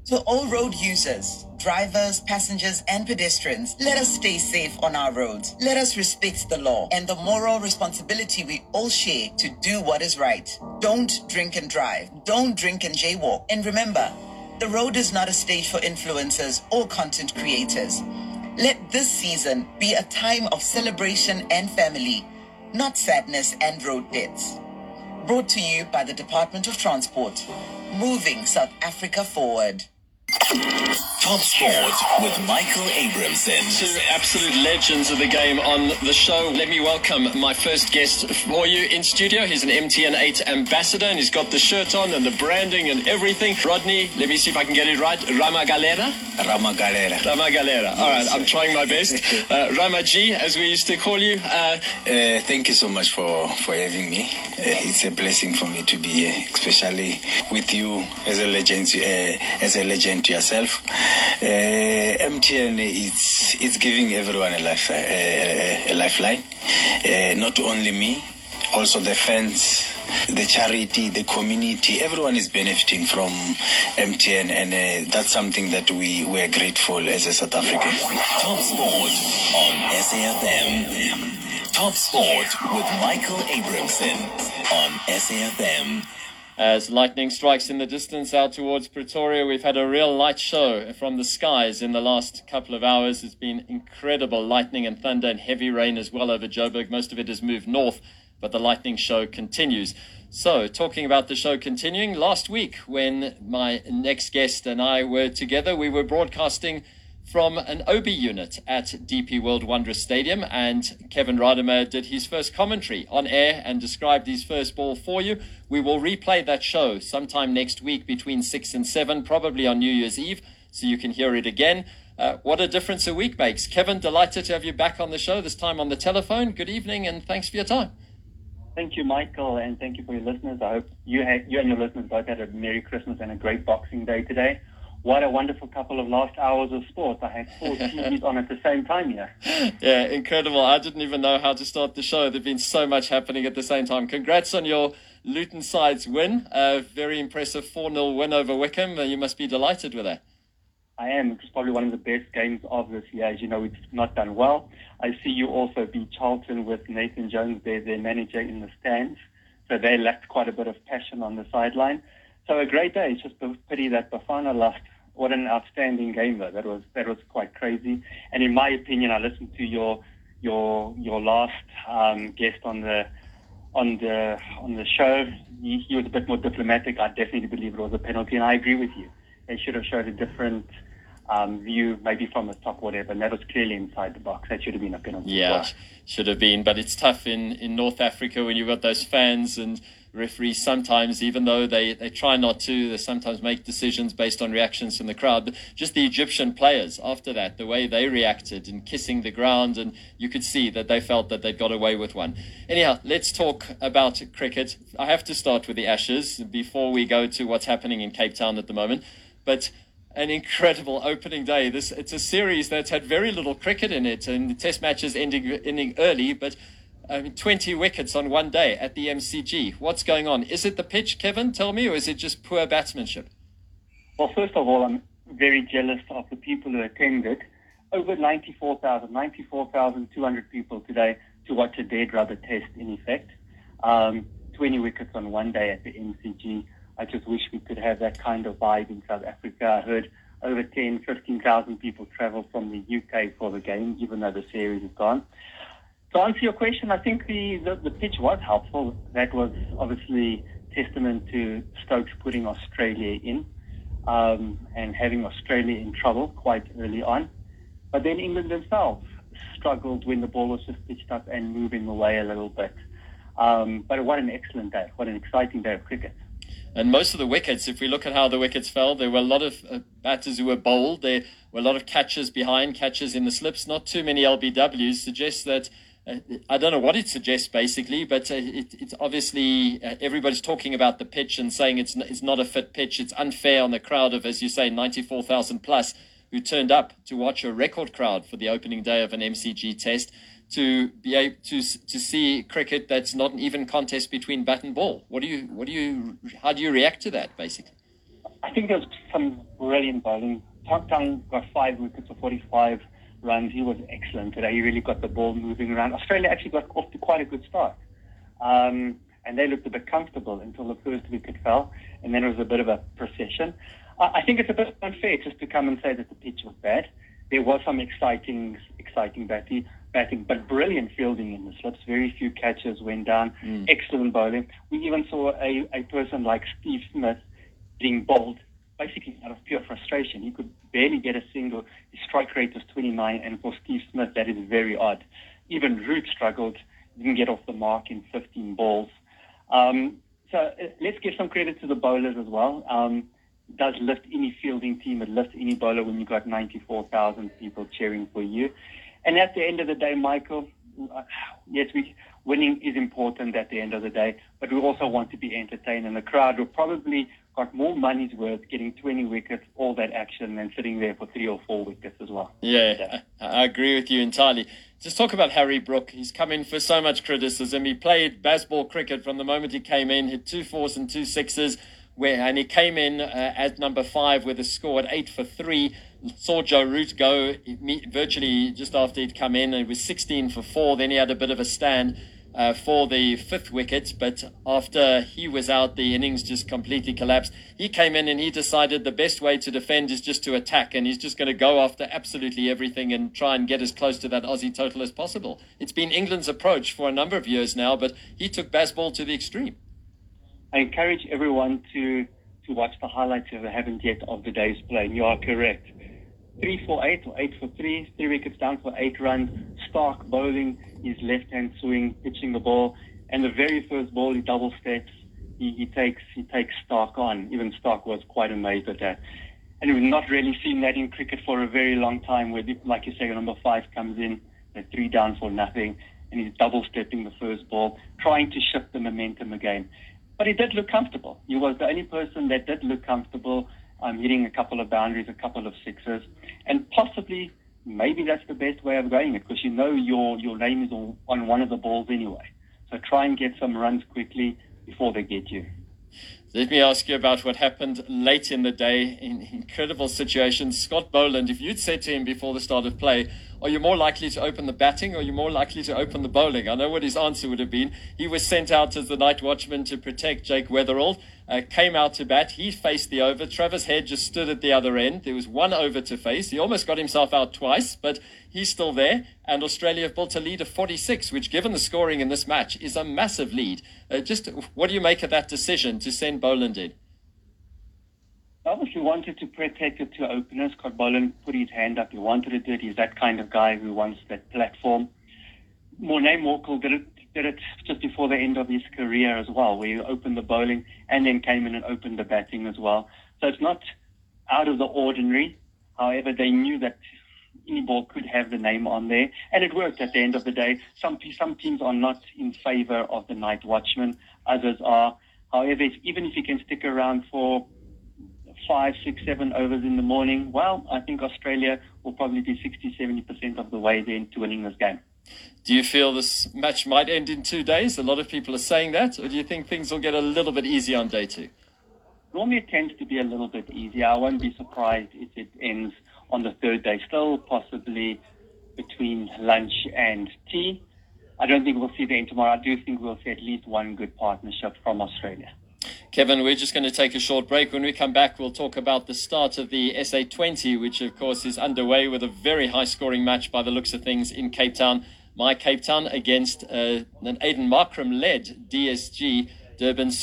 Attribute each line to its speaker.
Speaker 1: To all road users, drivers, passengers, and pedestrians, let us stay safe on our roads. Let us respect the law and the moral responsibility we all share to do what is right. Don't drink and drive. Don't drink and jaywalk. And remember, the road is not a stage for influencers or content creators. Let this season be a time of celebration and family, not sadness and road deaths. Brought to you by the Department of Transport, moving South Africa forward.
Speaker 2: Top Sport with Michael Abramson.
Speaker 3: Two absolute legends of the game on the show. Let me welcome my first guest for you in studio. He's an MTN 8 ambassador and he's got the shirt on and the branding and everything. Rodney, let me see if I can get it right. Ramagalera? Ramagalera. All right, I'm trying my best. Ramaji, as we used to call you.
Speaker 4: Thank you so much for having me. It's a blessing for me to be here, especially with you as a legend yourself. MTN it's giving everyone a lifeline. Not only me, also the fans, the charity, the community. Everyone is benefiting from MTN, and that's something that we are grateful as a South African.
Speaker 2: Top Sport on SAFM. Top Sport with Michael Abramson on SAFM.
Speaker 3: As lightning strikes in the distance out towards Pretoria, we've had a real light show from the skies in the last couple of hours. It's been incredible lightning and thunder and heavy rain as well over Joburg. Most of it has moved north, but the lightning show continues. So, talking about the show continuing, last week when my next guest and I were together, we were broadcasting from an OB unit at DP World Wanderers Stadium, and Kevin Rademacher did his first commentary on air and described his first ball for you. We will replay that show sometime next week between 6 and 7, probably on New Year's Eve, so you can hear it again. What a difference a week makes. Kevin, delighted to have you back on the show, this time on the telephone. Good evening and thanks for your time.
Speaker 5: Thank you, Michael, and thank you for your listeners. I hope you and your listeners both had a Merry Christmas and a great Boxing Day today. What a wonderful couple of last hours of sport. I had 4 TVs on at the same time here.
Speaker 3: Yeah, incredible. I didn't even know how to start the show. There's been so much happening at the same time. Congrats on your Luton side's win. A very impressive 4-0 win over Wickham. You must be delighted with that.
Speaker 5: I am. It's probably one of the best games of this year. As you know, we've not done well. I see you also beat Charlton with Nathan Jones there, their manager, in the stands. So they lacked quite a bit of passion on the sideline. So a great day. It's just a pity that Bafana lost. What an outstanding game, though. That was quite crazy. And in my opinion, I listened to your last guest on the show. He was a bit more diplomatic. I definitely believe it was a penalty, and I agree with you. They should have showed a different view, maybe from the top, whatever, and that was clearly inside the box. That should have been a penalty.
Speaker 3: Yeah, should have been, but it's tough in North Africa when you've got those fans and referees sometimes, even though they try not to, they sometimes make decisions based on reactions from the crowd. But just the Egyptian players after that, the way they reacted and kissing the ground, and you could see that they felt that they'd got away with one. Anyhow, let's talk about cricket. I have to start with the Ashes before we go to what's happening in Cape Town at the moment. But an incredible opening day. It's a series that's had very little cricket in it, and the test matches ending early, but 20 wickets on one day at the MCG. What's going on? Is it the pitch, Kevin? Tell me, or is it just poor batsmanship?
Speaker 5: Well, first of all, I'm very jealous of the people who attended. Over 94,200 people today to watch a dead rubber test, in effect. 20 wickets on one day at the MCG. I just wish we could have that kind of vibe in South Africa. I heard over 15,000 people travel from the UK for the game, even though the series is gone. To answer your question, I think the pitch was helpful. That was obviously testament to Stokes putting Australia in and having Australia in trouble quite early on. But then England themselves struggled when the ball was just pitched up and moving away a little bit. But what an excellent day. What an exciting day of cricket.
Speaker 3: And most of the wickets, if we look at how the wickets fell, there were a lot of batters who were bowled. There were a lot of catches behind, catches in the slips. Not too many LBWs. Suggests that I don't know what it suggests basically, but it's obviously everybody's talking about the pitch and saying it's not a fit pitch. It's unfair on the crowd of, as you say, 94,000 plus who turned up to watch a record crowd for the opening day of an MCG test, to be able to see cricket that's not an even contest between bat and ball. How do you react to that basically?
Speaker 5: I think there was some brilliant bowling. Tang got 5 wickets for 45 runs. He was excellent today. He really got the ball moving around. Australia actually got off to quite a good start. And they looked a bit comfortable until the first wicket fell, and then it was a bit of a procession. I think it's a bit unfair just to come and say that the pitch was bad. There was some exciting batting, but brilliant fielding in the slips. Very few catches went down. Excellent bowling. We even saw a person like Steve Smith being bowled basically out of pure frustration. He could barely get a single. His strike rate was 29, and for Steve Smith, that is very odd. Even Root struggled, didn't get off the mark in 15 balls. So let's give some credit to the bowlers as well. It does lift any fielding team. It lifts any bowler when you've got 94,000 people cheering for you. And at the end of the day, Michael, yes, winning is important at the end of the day, but we also want to be entertained, and the crowd will probably got more money's worth getting 20 wickets, all that action, than sitting there for 3 or 4 wickets as well.
Speaker 3: Yeah, I agree with you entirely. Just talk about Harry Brook. He's come in for so much criticism. He played baseball cricket from the moment he came in, hit 2 4s and 2 6s, and he came in at number 5 with a score at 8 for 3. Saw Joe Root go virtually just after he'd come in, and it was 16 for 4. Then he had a bit of a stand for the 5th wicket, but after he was out, the innings just completely collapsed. He came in and he decided the best way to defend is just to attack, and he's just going to go after absolutely everything and try and get as close to that Aussie total as possible. It's been England's approach for a number of years now, but he took baseball to the extreme.
Speaker 5: I encourage everyone to watch the highlights if they haven't yet of the day's play. And you are correct. 3 for 8 or 8 for 3, 3 wickets down for 8 runs. Stark bowling his left-hand swing, pitching the ball, and the very first ball he double steps. He takes Stark on. Even Stark was quite amazed at that. And we've not really seen that in cricket for a very long time, where, like you say, number 5 comes in, they're 3 down for nothing, and he's double stepping the first ball, trying to shift the momentum again. But he did look comfortable. He was the only person that did look comfortable, hitting a couple of boundaries, a couple of sixes. And possibly, maybe that's the best way of going it, because you know your name is on one of the balls anyway. So try and get some runs quickly before they get you.
Speaker 3: Let me ask you about what happened late in the day in incredible situations. Scott Boland, if you'd said to him before the start of play, are you more likely to open the batting or are you more likely to open the bowling? I know what his answer would have been. He was sent out as the night watchman to protect Jake Weatherall, came out to bat. He faced the over. Travis Head just stood at the other end. There was 1 over to face. He almost got himself out twice, but he's still there. And Australia have built a lead of 46, which, given the scoring in this match, is a massive lead. Just what do you make of that decision to send Boland in?
Speaker 5: Obviously wanted to protect the 2 openers. Scott Boland put his hand up. He wanted to do it. He's that kind of guy who wants that platform. Morné Morkel did it just before the end of his career as well, where he opened the bowling and then came in and opened the batting as well. So it's not out of the ordinary. However, they knew that any ball could have the name on there, and it worked at the end of the day. Some teams are not in favor of the night watchman. Others are. However, even if you can stick around for 5, 6, 7 overs in the morning, well, I think Australia will probably be 60-70% of the way there into winning this game.
Speaker 3: Do you feel this match might end in 2 days? A lot of people are saying that. Or do you think things will get a little bit easier on day 2?
Speaker 5: Normally it tends to be a little bit easier. I won't be surprised if it ends on the 3rd day, still possibly between lunch and tea. I don't think we'll see the end tomorrow. I do think we'll see at least one good partnership from Australia.
Speaker 3: Kevin, we're just going to take a short break. When we come back, we'll talk about the start of the SA20, which, of course, is underway with a very high-scoring match by the looks of things in Cape Town. My Cape Town against an Aiden Markram-led DSG Durban.